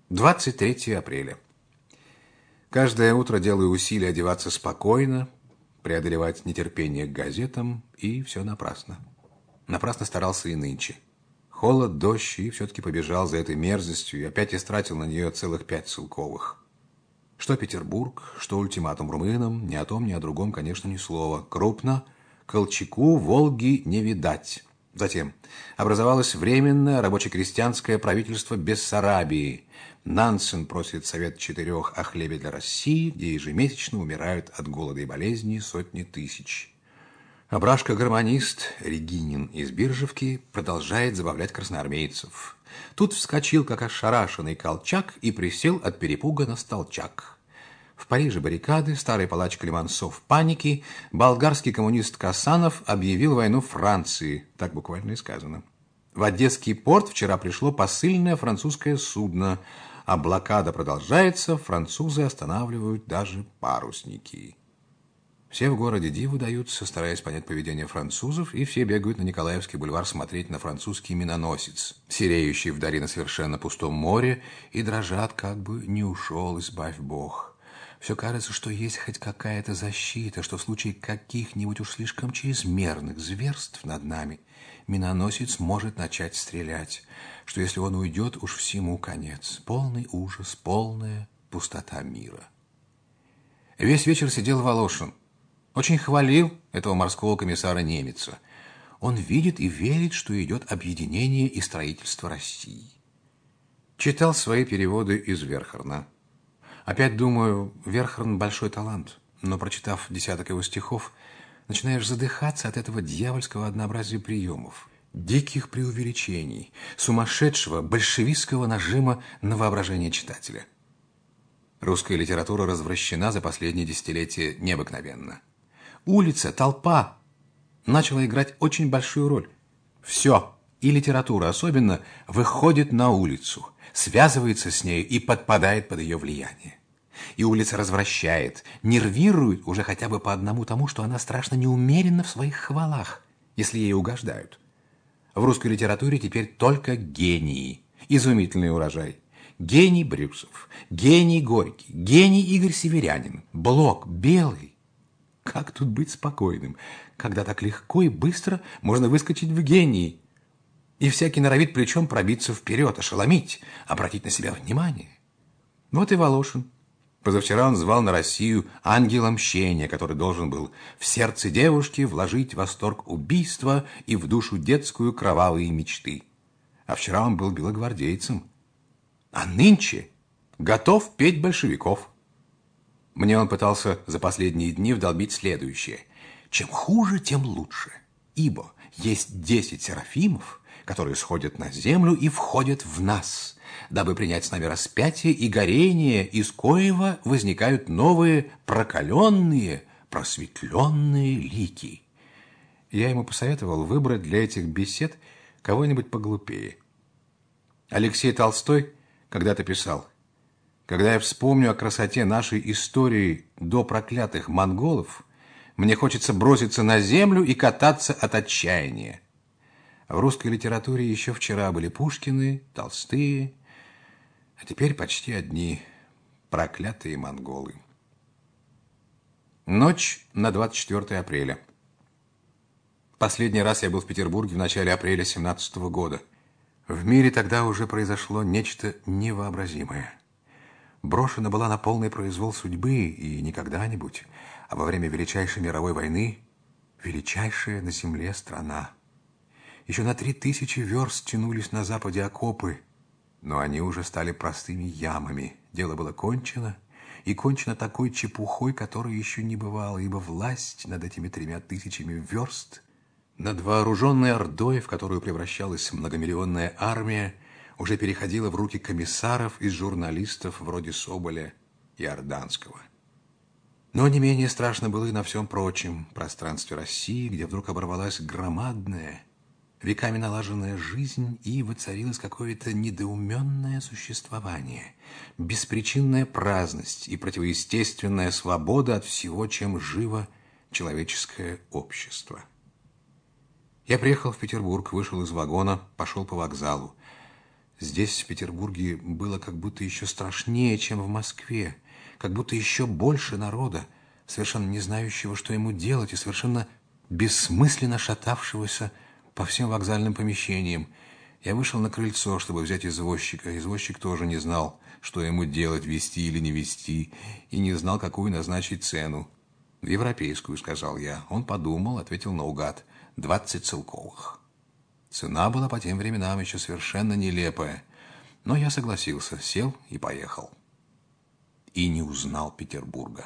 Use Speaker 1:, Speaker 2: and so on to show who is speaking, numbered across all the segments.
Speaker 1: 23 апреля. Каждое утро делаю усилия одеваться спокойно, преодолевать нетерпение к газетам, и все напрасно. Напрасно старался и нынче. Холод, дождь, и все-таки побежал за этой мерзостью, и опять истратил на нее целых 5 целковых. Что Петербург, что ультиматум румынам, ни о том, ни о другом, конечно, ни слова. Крупно, Колчаку, Волги не видать. Затем образовалось временное рабоче-крестьянское правительство Бессарабии. Нансен просит Совет Четырех о хлебе для России, где ежемесячно умирают от голода и болезней сотни тысяч. Абрашка-гармонист Регинин из Биржевки продолжает забавлять красноармейцев. Тут вскочил, как ошарашенный Колчак, и присел от перепуга на столчак. В Париже баррикады, старый палач Климансо в панике, болгарский коммунист Касанов объявил войну Франции, так буквально и сказано. В Одесский порт вчера пришло посыльное французское судно, а блокада продолжается, французы останавливают даже парусники. Все в городе диву даются, стараясь понять поведение французов, и все бегают на Николаевский бульвар смотреть на французский миноносец, сереющий вдали на совершенно пустом море, и дрожат, как бы не ушел, избавь Бог. Все кажется, что есть хоть какая-то защита, что в случае каких-нибудь уж слишком чрезмерных зверств над нами миноносец может начать стрелять, что если он уйдет, уж всему конец. Полный ужас, полная пустота мира. Весь вечер сидел Волошин. Очень хвалил этого морского комиссара Немеца. Он видит и верит, что идет объединение и строительство России. Читал свои переводы из Верхарна. Опять думаю, Верхарн большой талант, но, прочитав десяток его стихов, начинаешь задыхаться от этого дьявольского однообразия приемов, диких преувеличений, сумасшедшего большевистского нажима на воображение читателя. Русская литература развращена за последние десятилетия необыкновенно. Улица, толпа начала играть очень большую роль. Все, и литература особенно, выходит на улицу, связывается с нею и подпадает под ее влияние. И улица развращает, нервирует уже хотя бы по одному тому, что она страшно неумеренна в своих хвалах, если ей угождают. В русской литературе теперь только гении. Изумительный урожай. Гений Брюсов, гений Горький, гений Игорь Северянин, Блок, Белый. Как тут быть спокойным, когда так легко и быстро можно выскочить в гении? И всякий норовит плечом пробиться вперед, ошеломить, обратить на себя внимание. Вот и Волошин. Позавчера он звал на Россию ангела мщения, который должен был в сердце девушки вложить восторг убийства и в душу детскую кровавые мечты. А вчера он был белогвардейцем. А нынче готов петь большевиков. Мне он пытался за последние дни вдолбить следующее. Чем хуже, тем лучше. Ибо есть 10 серафимов, которые сходят на землю и входят в нас, дабы принять с нами распятие и горение, из коего возникают новые прокаленные, просветленные лики. Я ему посоветовал выбрать для этих бесед кого-нибудь поглупее. Алексей Толстой когда-то писал: «Когда я вспомню о красоте нашей истории до проклятых монголов, мне хочется броситься на землю и кататься от отчаяния». В русской литературе еще вчера были Пушкины, Толстые, а теперь почти одни проклятые монголы. Ночь на 24 апреля. Последний раз я был в Петербурге в начале апреля 17 года. В мире тогда уже произошло нечто невообразимое. Брошена была на полный произвол судьбы, и не когда-нибудь, а во время величайшей мировой войны, величайшая на земле страна. Еще на 3000 верст тянулись на западе окопы, но они уже стали простыми ямами. Дело было кончено, и кончено такой чепухой, которой еще не бывало, ибо власть над этими 3000 верст, над вооруженной ордой, в которую превращалась многомиллионная армия, уже переходила в руки комиссаров и журналистов вроде Соболя и Орданского. Но не менее страшно было и на всем прочем пространстве России, где вдруг оборвалась громадная, веками налаженная жизнь, и воцарилось какое-то недоуменное существование, беспричинная праздность и противоестественная свобода от всего, чем живо человеческое общество. Я приехал в Петербург, вышел из вагона, пошел по вокзалу. Здесь, в Петербурге, было как будто еще страшнее, чем в Москве, как будто еще больше народа, совершенно не знающего, что ему делать, и совершенно бессмысленно шатавшегося по всем вокзальным помещениям. Я вышел на крыльцо, чтобы взять извозчика. Извозчик тоже не знал, что ему делать, везти или не везти, и не знал, какую назначить цену. «В европейскую», — сказал я. Он подумал, ответил наугад: 20 целковых. Цена была по тем временам еще совершенно нелепая, но я согласился, сел и поехал. И не узнал Петербурга.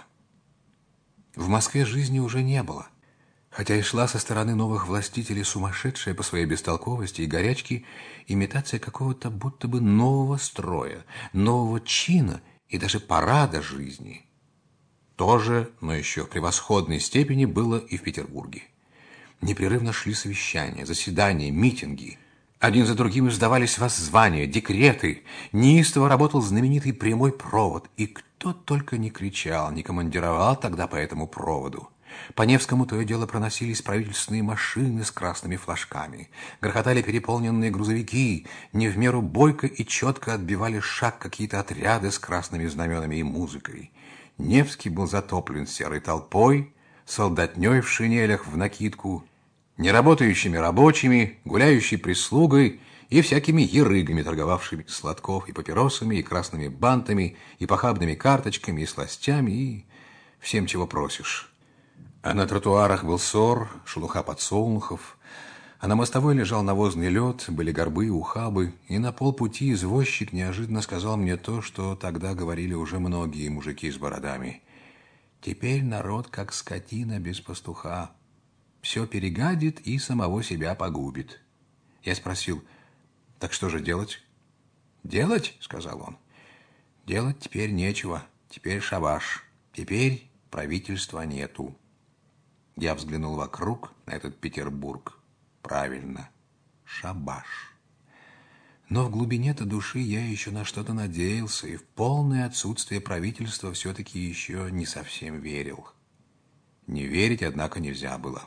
Speaker 1: В Москве жизни уже не было. Хотя и шла со стороны новых властителей сумасшедшая по своей бестолковости и горячке имитация какого-то будто бы нового строя, нового чина и даже парада жизни. То же, но еще в превосходной степени было и в Петербурге. Непрерывно шли совещания, заседания, митинги. Один за другим издавались воззвания, декреты. Неистово работал знаменитый прямой провод. И кто только не кричал, не командировал тогда по этому проводу. По Невскому то и дело проносились правительственные машины с красными флажками. Грохотали переполненные грузовики. Не в меру бойко и четко отбивали шаг какие-то отряды с красными знаменами и музыкой. Невский был затоплен серой толпой, солдатней в шинелях в накидку, неработающими рабочими, гуляющей прислугой и всякими ерыгами, торговавшими сладков и папиросами, и красными бантами, и похабными карточками, и сластями, и всем, чего просишь. А на тротуарах был сор, шелуха подсолнухов, а на мостовой лежал навозный лед, были горбы и ухабы, и на полпути извозчик неожиданно сказал мне то, что тогда говорили уже многие мужики с бородами. Теперь народ как скотина без пастуха. Все перегадит и самого себя погубит. Я спросил: так что же делать? Делать, сказал он. Делать теперь нечего. Теперь шабаш. Теперь правительства нету. Я взглянул вокруг на этот Петербург. Правильно, шабаш. Но в глубине-то души я еще на что-то надеялся, и в полное отсутствие правительства все-таки еще не совсем верил. Не верить, однако, нельзя было.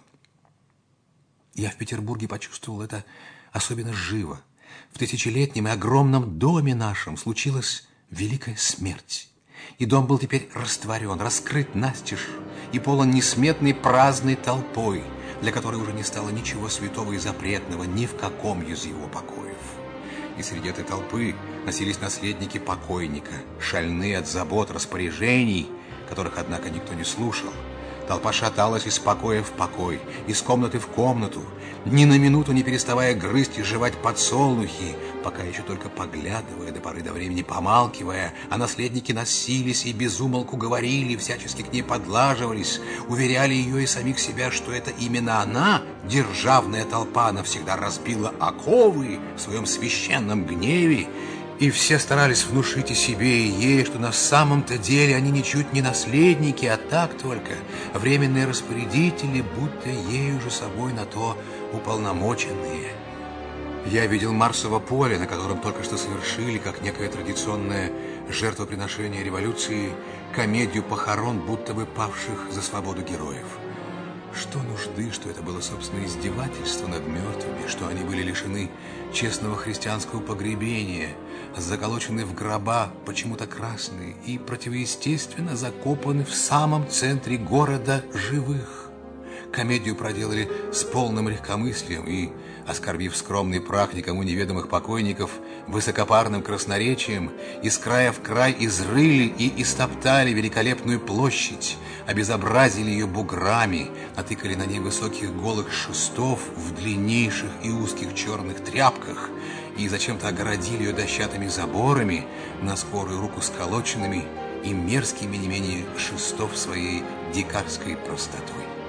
Speaker 1: Я в Петербурге почувствовал это особенно живо. В тысячелетнем и огромном доме нашем случилась великая смерть. И дом был теперь растворен, раскрыт настежь и полон несметной праздной толпой, для которой уже не стало ничего святого и запретного ни в каком из его покоев. И среди этой толпы носились наследники покойника, шальные от забот, распоряжений, которых, однако, никто не слушал. Толпа шаталась из покоя в покой, из комнаты в комнату, ни на минуту не переставая грызть и жевать подсолнухи, пока еще только поглядывая, до поры до времени помалкивая, а наследники носились и без умолку говорили, всячески к ней подлаживались, уверяли ее и самих себя, что это именно она, державная толпа, навсегда разбила оковы в своем священном гневе. И все старались внушить и себе, и ей, что на самом-то деле они ничуть не наследники, а так только временные распорядители, будто ею же собой на то уполномоченные. Я видел Марсово поле, на котором только что совершили, как некое традиционное жертвоприношение революции, комедию похорон будто бы павших за свободу героев. Что нужды, что это было, собственно, издевательство над мертвыми, что они были лишены честного христианского погребения, заколочены в гроба, почему-то красные, и противоестественно закопаны в самом центре города живых. Комедию проделали с полным легкомыслием и, оскорбив скромный прах никому неведомых покойников, высокопарным красноречием, из края в край изрыли и истоптали великолепную площадь, обезобразили ее буграми, натыкали на ней высоких голых шестов в длиннейших и узких черных тряпках и зачем-то огородили ее дощатыми заборами, на скорую руку сколоченными и мерзкими не менее шестов своей дикарской простотой.